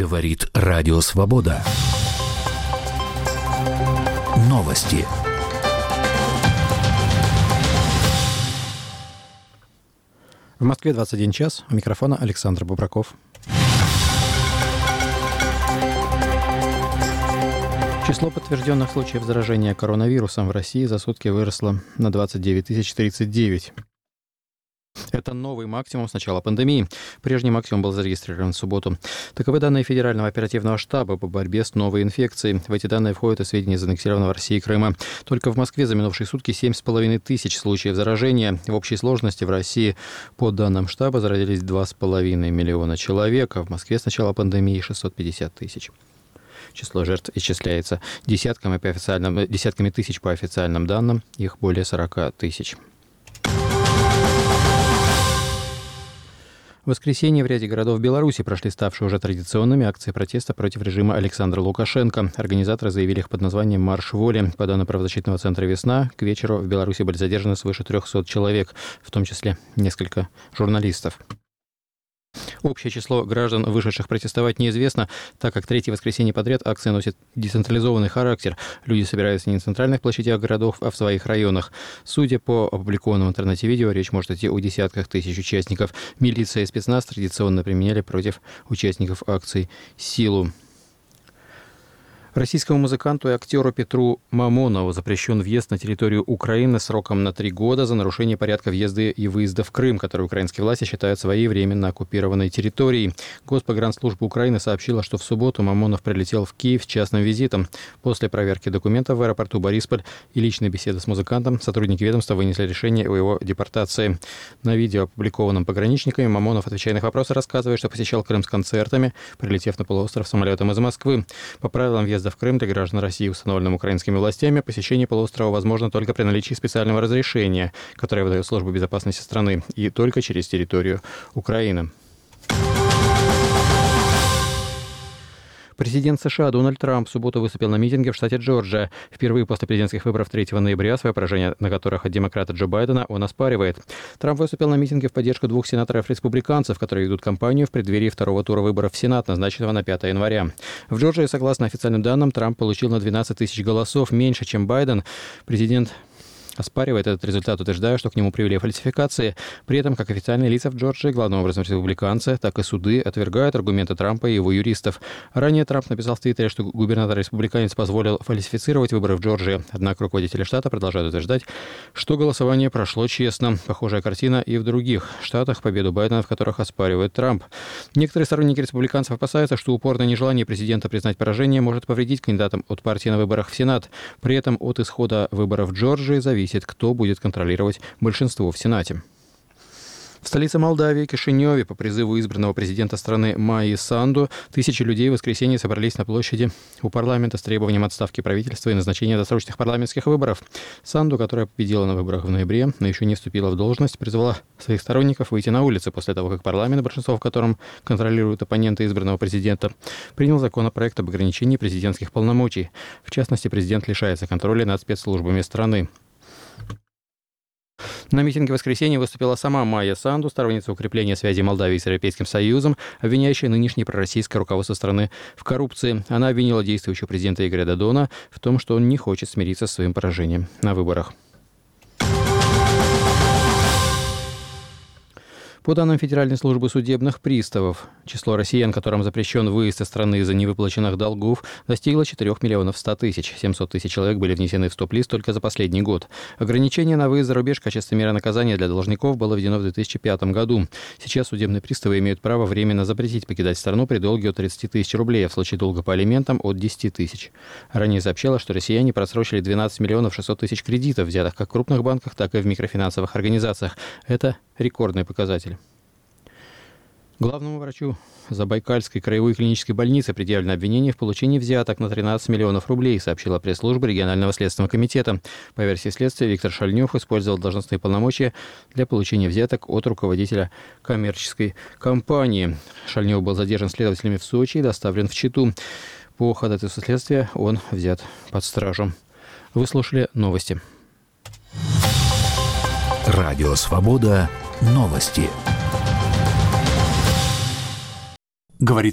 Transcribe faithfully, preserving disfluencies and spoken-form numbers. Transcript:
Говорит Радио Свобода. Новости. В Москве двадцать один час. У микрофона Александр Бубраков. Число подтвержденных случаев заражения коронавирусом в России за сутки выросло на двадцать девять тысяч тридцать девять. Это новый максимум с начала пандемии. Прежний максимум был зарегистрирован в субботу. Таковы данные Федерального оперативного штаба по борьбе с новой инфекцией. В эти данные входят и сведения из аннексированного России Крыма. Только в Москве за минувшие сутки семь с половиной тысяч случаев заражения. В общей сложности в России, по данным штаба, заразились два с половиной миллиона человек, а в Москве с начала пандемии шестьсот пятьдесят тысяч. Число жертв исчисляется десятками, по официальным, десятками тысяч по официальным данным, их более сорок тысяч. В воскресенье в ряде городов Беларуси прошли ставшие уже традиционными акции протеста против режима Александра Лукашенко. Организаторы заявили их под названием «Марш воли». По данным правозащитного центра «Весна», к вечеру в Беларуси были задержаны свыше трехсот человек, в том числе несколько журналистов. Общее число граждан, вышедших протестовать, неизвестно, так как третье воскресенье подряд акция носит децентрализованный характер. Люди собираются не на центральных площадях городов, а в своих районах. Судя по опубликованному в интернете видео, речь может идти о десятках тысяч участников. Милиция и спецназ традиционно применяли против участников акций силу. Российскому музыканту и актеру Петру Мамонову запрещен въезд на территорию Украины сроком на три года за нарушение порядка въезда и выезда в Крым, который украинские власти считают своей временно оккупированной территорией. Госпогранслужба Украины сообщила, что в субботу Мамонов прилетел в Киев с частным визитом. После проверки документов в аэропорту Борисполь и личной беседы с музыкантом сотрудники ведомства вынесли решение о его депортации. На видео, опубликованном пограничниками, Мамонов, отвечая на их вопросы, рассказывает, что посещал Крым с концертами, прилетев на полуостров самолетом из Москвы. По правилам въезда в Крым для граждан России, установленным украинскими властями, посещение полуострова возможно только при наличии специального разрешения, которое выдает Служба безопасности страны, и только через территорию Украины. Президент США Дональд Трамп в субботу выступил на митинге в штате Джорджия. Впервые после президентских выборов третьего ноября, свое поражение на которых от демократа Джо Байдена, он оспаривает. Трамп выступил на митинге в поддержку двух сенаторов-республиканцев, которые ведут кампанию в преддверии второго тура выборов в Сенат, назначенного на пятое января. В Джорджии, согласно официальным данным, Трамп получил на двенадцать тысяч голосов меньше, чем Байден. Президент оспаривает этот результат, утверждая, что к нему привели фальсификации. При этом, как официальные лица в Джорджии, главным образом республиканцы, так и суды отвергают аргументы Трампа и его юристов. Ранее Трамп написал в Твиттере, что губернатор-республиканец позволил фальсифицировать выборы в Джорджии. Однако руководители штата продолжают утверждать, что голосование прошло честно. Похожая картина и в других штатах, победу Байдена в которых оспаривает Трамп. Некоторые сторонники республиканцев опасаются, что упорное нежелание президента признать поражение может повредить кандидатам от партии на выборах в Сенат. При этом от исхода выборов в Джорджии зависит, кто будет контролировать большинство в Сенате. В столице Молдавии, Кишиневе, по призыву избранного президента страны Майи Санду, тысячи людей в воскресенье собрались на площади у парламента с требованием отставки правительства и назначения досрочных парламентских выборов. Санду, которая победила на выборах в ноябре, но еще не вступила в должность, призвала своих сторонников выйти на улицы после того, как парламент, большинство в котором контролируют оппоненты избранного президента, принял законопроект об ограничении президентских полномочий. В частности, президент лишается контроля над спецслужбами страны. На митинге в воскресенье выступила сама Майя Санду, сторонница укрепления связи Молдавии с Европейским Союзом, обвиняющая нынешнее пророссийское руководство страны в коррупции. Она обвинила действующего президента Игоря Додона в том, что он не хочет смириться с своим поражением на выборах. По данным Федеральной службы судебных приставов, число россиян, которым запрещен выезд из страны из-за невыплаченных долгов, достигло четырёх миллионов ста тысяч. семьсот тысяч человек были внесены в стоп-лист только за последний год. Ограничение на выезд за рубеж в качестве меры наказания для должников было введено в две тысячи пятом году. Сейчас судебные приставы имеют право временно запретить покидать страну при долге от тридцати тысяч рублей, а в случае долга по алиментам от десяти тысяч. Ранее сообщалось, что россияне просрочили двенадцать миллионов шестьсот тысяч кредитов, взятых как в крупных банках, так и в микрофинансовых организациях. Это рекордный показатель. Главному врачу Забайкальской краевой клинической больницы предъявлено обвинение в получении взяток на тринадцать миллионов рублей, сообщила пресс-служба регионального следственного комитета. По версии следствия, Виктор Шальнев использовал должностные полномочия для получения взяток от руководителя коммерческой компании. Шальнев был задержан следователями в Сочи и доставлен в Читу. По ходатайству следствия он взят под стражу. Вы слушали новости. Радио Свобода. Новости. Говорит